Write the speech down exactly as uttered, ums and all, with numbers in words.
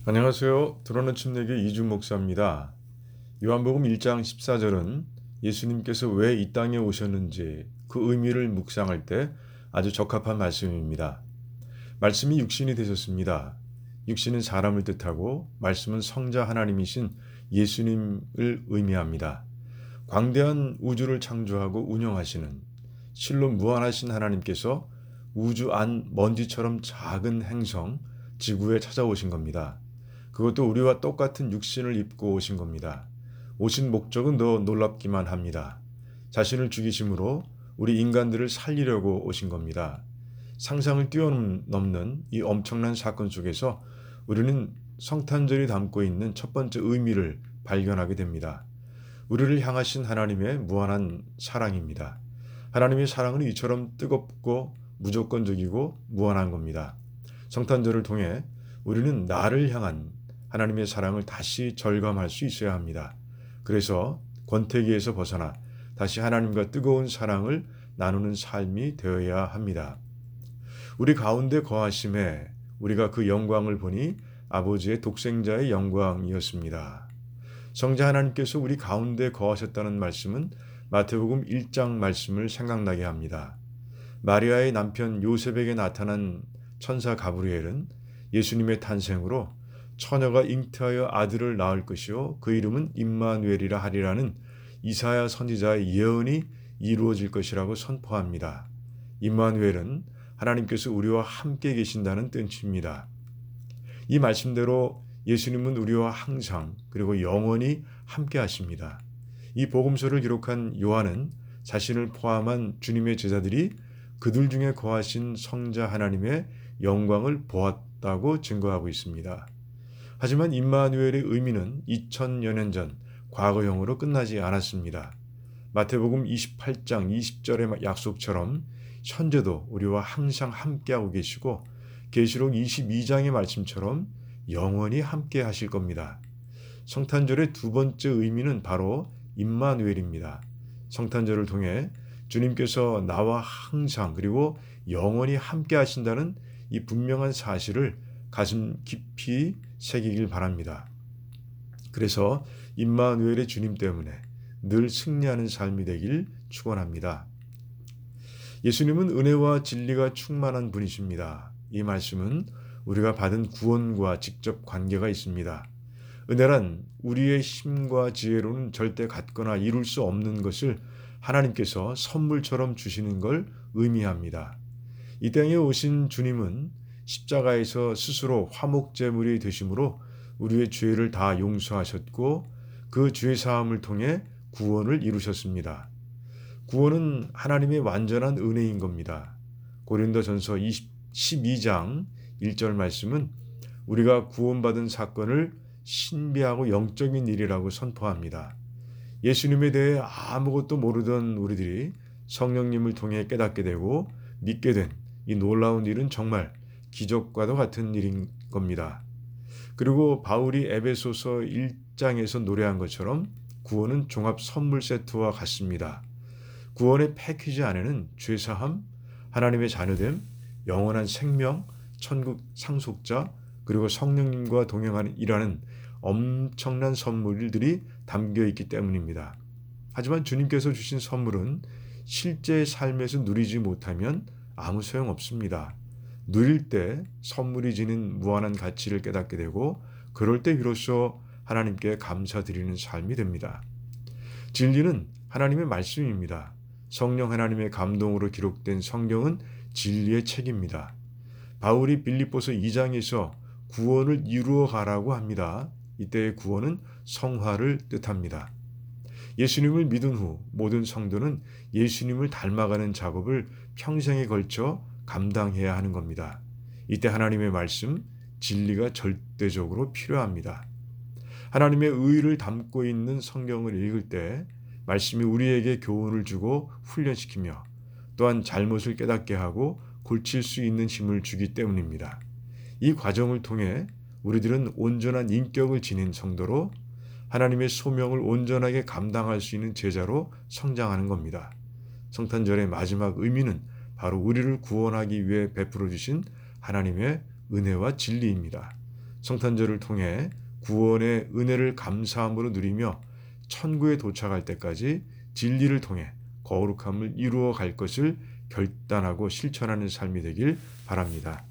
안녕하세요. 드러는 침례교 이준 목사입니다. 요한복음 일 장 십사 절은 예수님께서 왜 이 땅에 오셨는지 그 의미를 묵상할 때 아주 적합한 말씀입니다. 말씀이 육신이 되셨습니다. 육신은 사람을 뜻하고 말씀은 성자 하나님이신 예수님을 의미합니다. 광대한 우주를 창조하고 운영하시는 실로 무한하신 하나님께서 우주 안 먼지처럼 작은 행성 지구에 찾아오신 겁니다. 그것도 우리와 똑같은 육신을 입고 오신 겁니다. 오신 목적은 더 놀랍기만 합니다. 자신을 죽이심으로 우리 인간들을 살리려고 오신 겁니다. 상상을 뛰어넘는 이 엄청난 사건 속에서 우리는 성탄절이 담고 있는 첫 번째 의미를 발견하게 됩니다. 우리를 향하신 하나님의 무한한 사랑입니다. 하나님의 사랑은 이처럼 뜨겁고 무조건적이고 무한한 겁니다. 성탄절을 통해 우리는 나를 향한 하나님의 사랑을 다시 절감할 수 있어야 합니다. 그래서 권태기에서 벗어나 다시 하나님과 뜨거운 사랑을 나누는 삶이 되어야 합니다. 우리 가운데 거하심에 우리가 그 영광을 보니 아버지의 독생자의 영광이었습니다. 성자 하나님께서 우리 가운데 거하셨다는 말씀은 마태복음 일 장 말씀을 생각나게 합니다. 마리아의 남편 요셉에게 나타난 천사 가브리엘은 예수님의 탄생으로 처녀가 잉태하여 아들을 낳을 것이요 그 이름은 임마누엘이라 하리라는 이사야 선지자의 예언이 이루어질 것이라고 선포합니다. 임마누엘은 하나님께서 우리와 함께 계신다는 뜻입니다. 이 말씀대로 예수님은 우리와 항상 그리고 영원히 함께 하십니다. 이 복음서를 기록한 요한은 자신을 포함한 주님의 제자들이 그들 중에 거하신 성자 하나님의 영광을 보았다고 증거하고 있습니다. 하지만 임마누엘의 의미는 이천여 년 전 과거형으로 끝나지 않았습니다. 마태복음 이십팔 장 이십 절의 약속처럼 현재도 우리와 항상 함께하고 계시고 계시록 이십이 장의 말씀처럼 영원히 함께 하실 겁니다. 성탄절의 두 번째 의미는 바로 임마누엘입니다. 성탄절을 통해 주님께서 나와 항상 그리고 영원히 함께 하신다는 이 분명한 사실을 가슴 깊이 새기길 바랍니다. 그래서 임마누엘의 주님 때문에 늘 승리하는 삶이 되길 축원합니다. 예수님은 은혜와 진리가 충만한 분이십니다. 이 말씀은 우리가 받은 구원과 직접 관계가 있습니다. 은혜란 우리의 힘과 지혜로는 절대 갖거나 이룰 수 없는 것을 하나님께서 선물처럼 주시는 걸 의미합니다. 이 땅에 오신 주님은 십자가에서 스스로 화목제물이 되심으로 우리의 죄를 다 용서하셨고 그 죄사함을 통해 구원을 이루셨습니다. 구원은 하나님의 완전한 은혜인 겁니다. 고린도전서 십이 장 일 절 말씀은 우리가 구원받은 사건을 신비하고 영적인 일이라고 선포합니다. 예수님에 대해 아무것도 모르던 우리들이 성령님을 통해 깨닫게 되고 믿게 된 이 놀라운 일은 정말 기적과도 같은 일인 겁니다. 그리고 바울이 에베소서 일 장에서 노래한 것처럼 구원은 종합 선물 세트와 같습니다. 구원의 패키지 안에는 죄사함, 하나님의 자녀됨, 영원한 생명, 천국 상속자, 그리고 성령님과 동행하는 일하는 엄청난 선물들이 담겨 있기 때문입니다. 하지만 주님께서 주신 선물은 실제 삶에서 누리지 못하면 아무 소용없습니다. 누릴 때 선물이 지닌 무한한 가치를 깨닫게 되고 그럴 때 비로소 하나님께 감사드리는 삶이 됩니다. 진리는 하나님의 말씀입니다. 성령 하나님의 감동으로 기록된 성경은 진리의 책입니다. 바울이 빌립보서 이 장에서 구원을 이루어 가라고 합니다. 이때의 구원은 성화를 뜻합니다. 예수님을 믿은 후 모든 성도는 예수님을 닮아가는 작업을 평생에 걸쳐 감당해야 하는 겁니다. 이때 하나님의 말씀, 진리가 절대적으로 필요합니다. 하나님의 의를 담고 있는 성경을 읽을 때 말씀이 우리에게 교훈을 주고 훈련시키며 또한 잘못을 깨닫게 하고 고칠 수 있는 힘을 주기 때문입니다. 이 과정을 통해 우리들은 온전한 인격을 지닌 성도로 하나님의 소명을 온전하게 감당할 수 있는 제자로 성장하는 겁니다. 성탄절의 마지막 의미는 바로 우리를 구원하기 위해 베풀어 주신 하나님의 은혜와 진리입니다. 성탄절을 통해 구원의 은혜를 감사함으로 누리며 천국에 도착할 때까지 진리를 통해 거룩함을 이루어 갈 것을 결단하고 실천하는 삶이 되길 바랍니다.